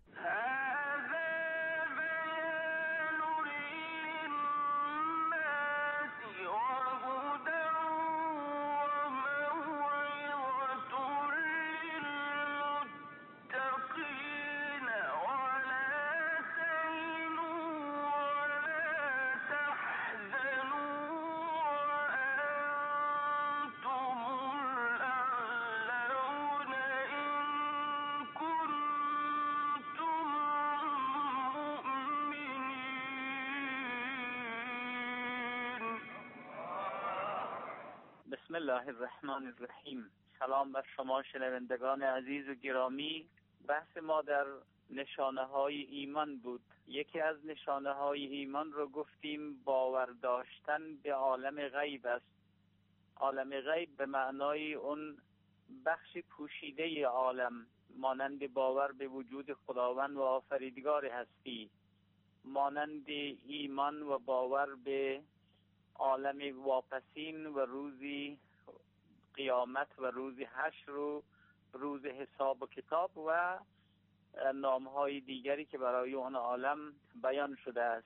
بسم الله الرحمن الرحیم. سلام بر شما شنوندگان عزیز و گرامی. بحث ما در نشانه های ایمان بود. یکی از نشانه های ایمان رو گفتیم باور داشتن به عالم غیب است. عالم غیب به معنای اون بخش پوشیده عالم، مانند باور به وجود خداوند و آفریدگار هستی، مانند ایمان و باور به عالم واپسین و روزی قیامت و روزی حشر و روز حساب و کتاب و نامهای دیگری که برای اون عالم بیان شده است.